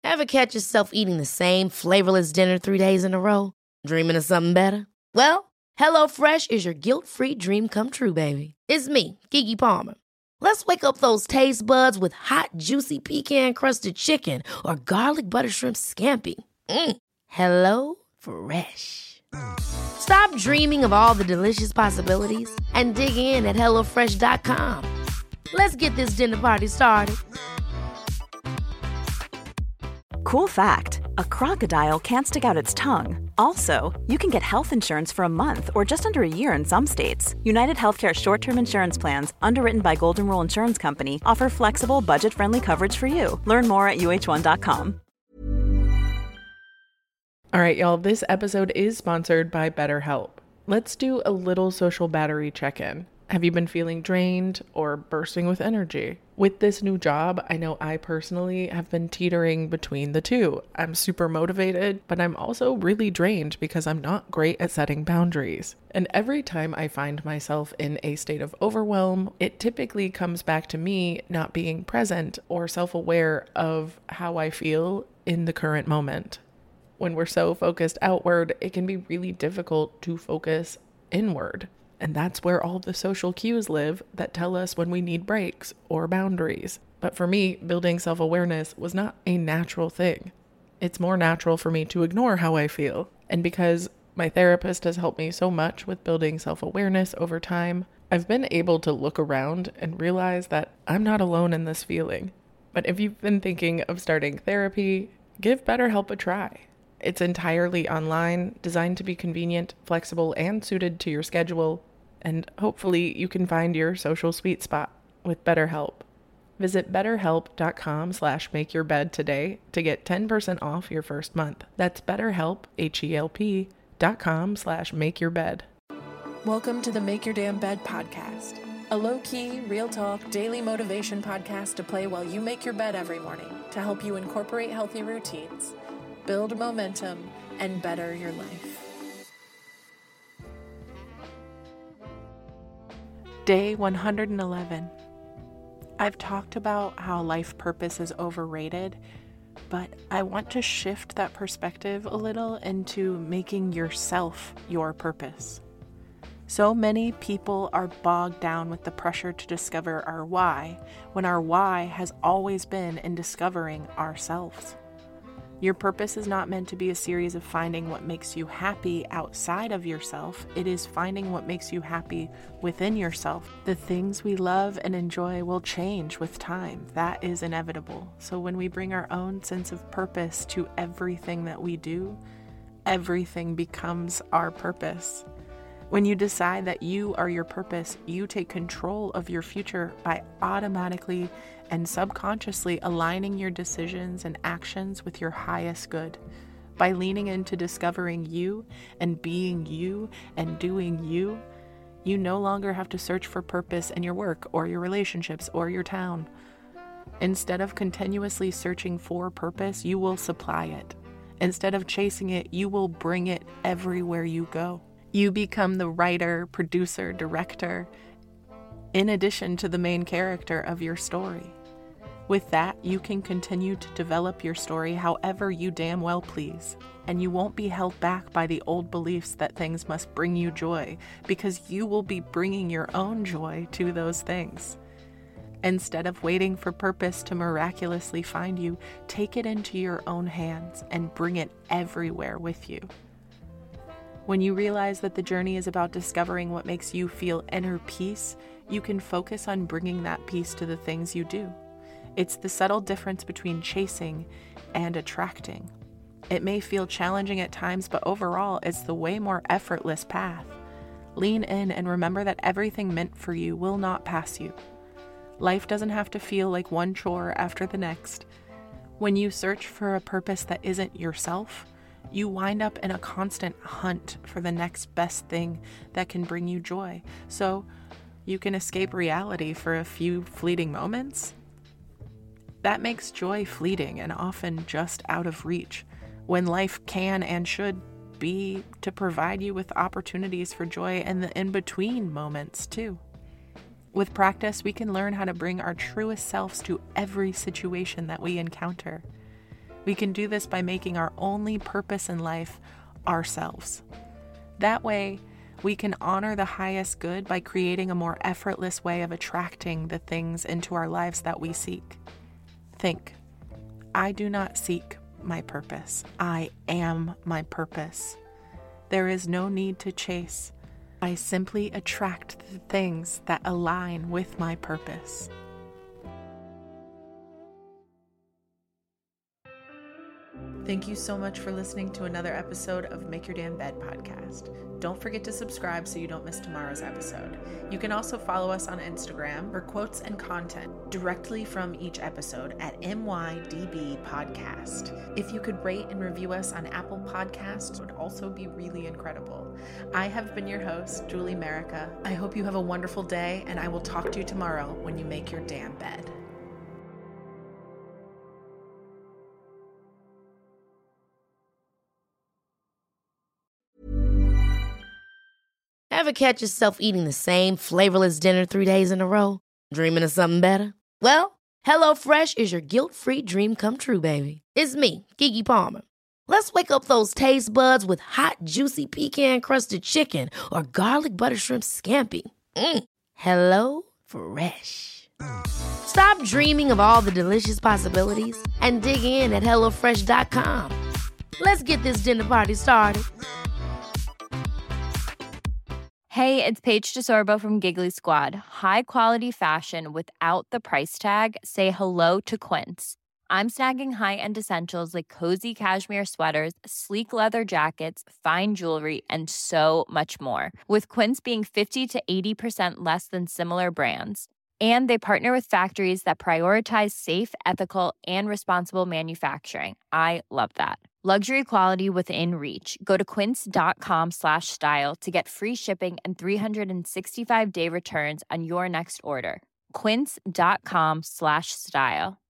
Ever catch yourself eating the same flavorless dinner 3 days in a row? Dreaming of something better? Well, HelloFresh is your guilt-free dream come true, baby. It's me, Keke Palmer. Let's wake up those taste buds with hot, juicy pecan-crusted chicken or garlic butter shrimp scampi. Hello Fresh. Stop dreaming of all the delicious possibilities and dig in at HelloFresh.com. Let's get this dinner party started. Cool fact, a crocodile can't stick out its tongue. Also, you can get health insurance for a month or just under a year in some states. United Healthcare short-term insurance plans, underwritten by Golden Rule Insurance Company, offer flexible, budget-friendly coverage for you. Learn more at UH1.com. All right, y'all, this episode is sponsored by BetterHelp. Let's do a little social battery check-in. Have you been feeling drained or bursting with energy? With this new job, I know I personally have been teetering between the two. I'm super motivated, but I'm also really drained because I'm not great at setting boundaries. And every time I find myself in a state of overwhelm, it typically comes back to me not being present or self-aware of how I feel in the current moment. When we're so focused outward, it can be really difficult to focus inward. And that's where all the social cues live that tell us when we need breaks or boundaries. But for me, building self-awareness was not a natural thing. It's more natural for me to ignore how I feel. And because my therapist has helped me so much with building self-awareness over time, I've been able to look around and realize that I'm not alone in this feeling. But if you've been thinking of starting therapy, give BetterHelp a try. It's entirely online, designed to be convenient, flexible, and suited to your schedule. And hopefully you can find your social sweet spot with BetterHelp. Visit betterhelp.com/makeyourbed today to get 10% off your first month. That's BetterHelp, HELP.com/makeyourbed. Welcome to the Make Your Damn Bed podcast, a low-key, real talk, daily motivation podcast to play while you make your bed every morning to help you incorporate healthy routines, build momentum, and better your life. Day 111. I've talked about how life purpose is overrated, but I want to shift that perspective a little into making yourself your purpose. So many people are bogged down with the pressure to discover our why, when our why has always been in discovering ourselves. Your purpose is not meant to be a series of finding what makes you happy outside of yourself. It is finding what makes you happy within yourself. The things we love and enjoy will change with time. That is inevitable. So when we bring our own sense of purpose to everything that we do, everything becomes our purpose. When you decide that you are your purpose, you take control of your future by automatically and subconsciously aligning your decisions and actions with your highest good. By leaning into discovering you and being you and doing you, you no longer have to search for purpose in your work or your relationships or your town. Instead of continuously searching for purpose, you will supply it. Instead of chasing it, you will bring it everywhere you go. You become the writer, producer, director, in addition to the main character of your story. With that, you can continue to develop your story however you damn well please, and you won't be held back by the old beliefs that things must bring you joy, because you will be bringing your own joy to those things. Instead of waiting for purpose to miraculously find you, take it into your own hands and bring it everywhere with you. When you realize that the journey is about discovering what makes you feel inner peace, you can focus on bringing that peace to the things you do. It's the subtle difference between chasing and attracting. It may feel challenging at times, but overall, it's the way more effortless path. Lean in and remember that everything meant for you will not pass you. Life doesn't have to feel like one chore after the next. When you search for a purpose that isn't yourself, you wind up in a constant hunt for the next best thing that can bring you joy. So you can escape reality for a few fleeting moments. That makes joy fleeting and often just out of reach, when life can and should be to provide you with opportunities for joy in the in-between moments too. With practice, we can learn how to bring our truest selves to every situation that we encounter. We can do this by making our only purpose in life ourselves. That way, we can honor the highest good by creating a more effortless way of attracting the things into our lives that we seek. Think, I do not seek my purpose. I am my purpose. There is no need to chase. I simply attract the things that align with my purpose. Thank you so much for listening to another episode of Make Your Damn Bed podcast. Don't forget to subscribe so you don't miss tomorrow's episode. You can also follow us on Instagram for quotes and content directly from each episode at MYDB Podcast. If you could rate and review us on Apple Podcasts, it would also be really incredible. I have been your host, Julie Merica. I hope you have a wonderful day, and I will talk to you tomorrow when you make your damn bed. Ever catch yourself eating the same flavorless dinner 3 days in a row? Dreaming of something better? Well, HelloFresh is your guilt-free dream come true, baby. It's me, Keke Palmer. Let's wake up those taste buds with hot, juicy pecan-crusted chicken or garlic butter shrimp scampi. Hello Fresh. Stop dreaming of all the delicious possibilities and dig in at HelloFresh.com. Let's get this dinner party started. Hey, it's Paige DeSorbo from Giggly Squad. High quality fashion without the price tag. Say hello to Quince. I'm snagging high-end essentials like cozy cashmere sweaters, sleek leather jackets, fine jewelry, and so much more. With Quince being 50 to 80% less than similar brands. And they partner with factories that prioritize safe, ethical, and responsible manufacturing. I love that. Luxury quality within reach. Go to quince.com/style to get free shipping and 365-day returns on your next order. Quince.com/style.